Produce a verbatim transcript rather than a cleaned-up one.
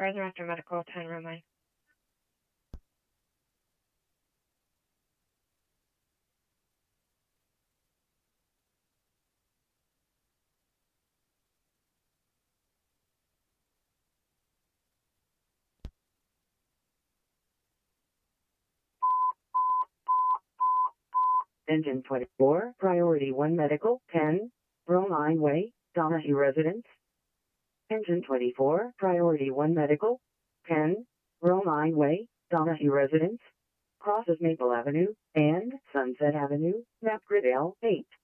further after medical ten Roadline. Engine twenty-four, Priority one Medical, ten, Romine Way, Donahue Residence. Engine twenty-four, Priority one Medical, ten, Romine Way, Donahue Residence. Crosses Maple Avenue and Sunset Avenue, Map Grid L eight.